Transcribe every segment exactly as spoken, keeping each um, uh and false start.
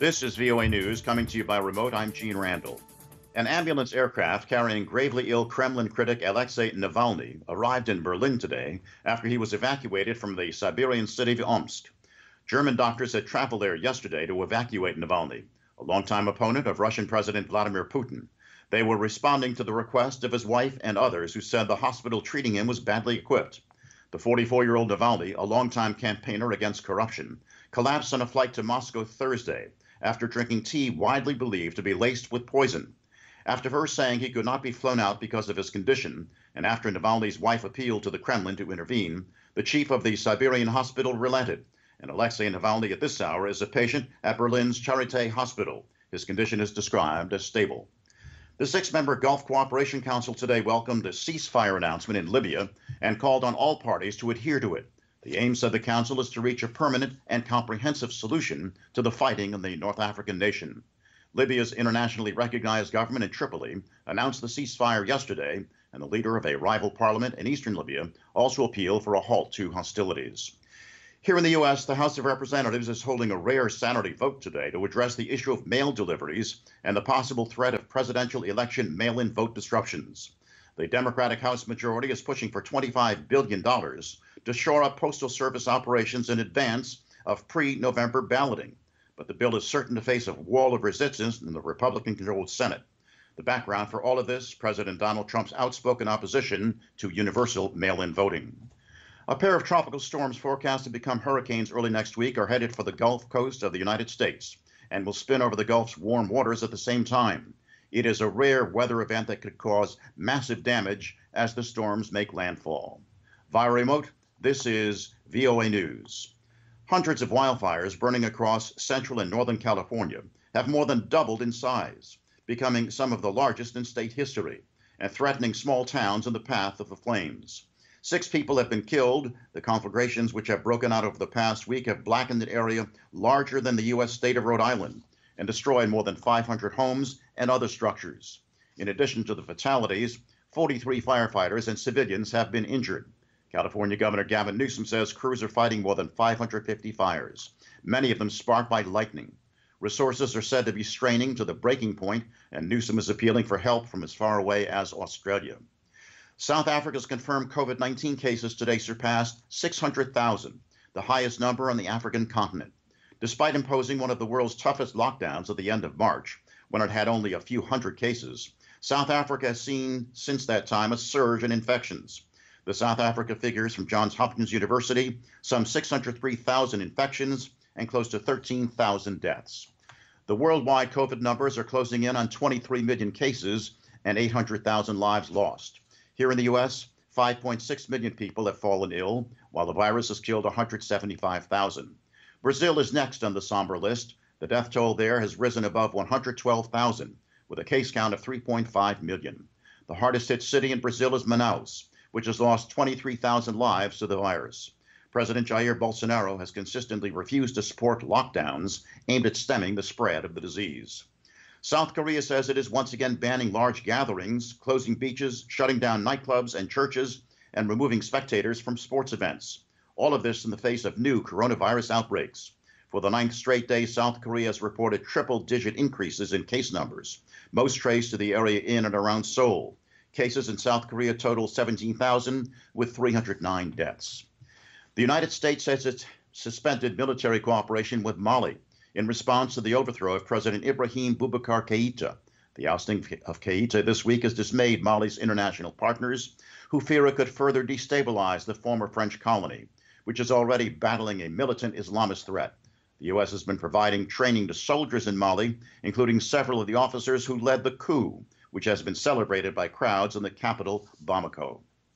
This is V O A News coming to you by remote. I'm Gene Randall. An ambulance aircraft carrying gravely ill Kremlin critic Alexei Navalny arrived in Berlin today after he was evacuated from the Siberian city of Omsk. German doctors had traveled there yesterday to evacuate Navalny, a longtime opponent of Russian President Vladimir Putin. They were responding to the request of his wife and others who said the hospital treating him was badly equipped. The forty-four-year-old Navalny, a longtime campaigner against corruption, collapsed on a flight to Moscow Thursday after drinking tea widely believed to be laced with poison. After first saying he could not be flown out because of his condition, and after Navalny's wife appealed to the Kremlin to intervene, the chief of the Siberian hospital relented, and Alexei Navalny at this hour is a patient at Berlin's Charité Hospital. His condition is described as stable. The six-member Gulf Cooperation Council today welcomed a ceasefire announcement in Libya and called on all parties to adhere to it. The aim, said the council, is to reach a permanent and comprehensive solution to the fighting in the North African nation. Libya's internationally recognized government in Tripoli announced the ceasefire yesterday, and the leader of a rival parliament in eastern Libya also appealed for a halt to hostilities. Here in the U S, the House of Representatives is holding a rare Saturday vote today to address the issue of mail deliveries and the possible threat of presidential election mail-in vote disruptions. The Democratic House majority is pushing for twenty-five billion dollars to shore up Postal Service operations in advance of pre-November balloting. But the bill is certain to face a wall of resistance in the Republican-controlled Senate. The background for all of this, President Donald Trump's outspoken opposition to universal mail-in voting. A pair of tropical storms forecast to become hurricanes early next week are headed for the Gulf Coast of the United States and will spin over the Gulf's warm waters at the same time. It is a rare weather event that could cause massive damage as the storms make landfall. Via remote, this is V O A News. Hundreds of wildfires burning across central and northern California have more than doubled in size, becoming some of the largest in state history and threatening small towns in the path of the flames. Six people have been killed. The conflagrations which have broken out over the past week have blackened an area larger than the U S state of Rhode Island and destroyed more than five hundred homes and other structures. In addition to the fatalities, forty-three firefighters and civilians have been injured. California Governor Gavin Newsom says crews are fighting more than five hundred fifty fires, many of them sparked by lightning. Resources are said to be straining to the breaking point, and Newsom is appealing for help from as far away as Australia. South Africa's confirmed COVID nineteen cases today surpassed six hundred thousand, the highest number on the African continent. Despite imposing one of the world's toughest lockdowns at the end of March, when it had only a few hundred cases, South Africa has seen since that time a surge in infections. The South Africa figures from Johns Hopkins University, some six hundred three thousand infections and close to thirteen thousand deaths. The worldwide COVID numbers are closing in on twenty-three million cases and eight hundred thousand lives lost. Here in the U S, five point six million people have fallen ill, while the virus has killed one hundred seventy-five thousand. Brazil is next on the somber list. The death toll there has risen above one hundred twelve thousand, with a case count of three point five million. The hardest hit city in Brazil is Manaus, which has lost twenty-three thousand lives to the virus. President Jair Bolsonaro has consistently refused to support lockdowns aimed at stemming the spread of the disease. South Korea says it is once again banning large gatherings, closing beaches, shutting down nightclubs and churches, and removing spectators from sports events. All of this in the face of new coronavirus outbreaks. For the ninth straight day, South Korea has reported triple-digit increases in case numbers, most traced to the area in and around Seoul. Cases in South Korea total seventeen thousand, with three hundred nine deaths. The United States says it's suspended military cooperation with Mali in response to the overthrow of President Ibrahim Boubacar Keïta. The ousting of Keïta this week has dismayed Mali's international partners, who fear it could further destabilize the former French colony, which is already battling a militant Islamist threat. The U S has been providing training to soldiers in Mali, including several of the officers who led the coup, which has been celebrated by crowds in the capital, Bamako.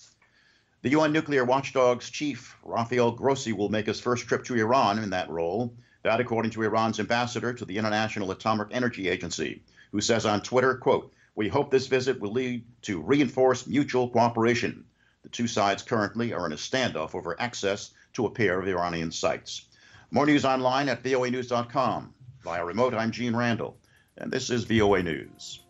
The U N nuclear watchdog's chief, Rafael Grossi, will make his first trip to Iran in that role. That, according to Iran's ambassador to the International Atomic Energy Agency, who says on Twitter, quote, "We hope this visit will lead to reinforced mutual cooperation." The two sides currently are in a standoff over access to a pair of Iranian sites. More news online at V O A news dot com. Via remote, I'm Gene Randall, and this is V O A News.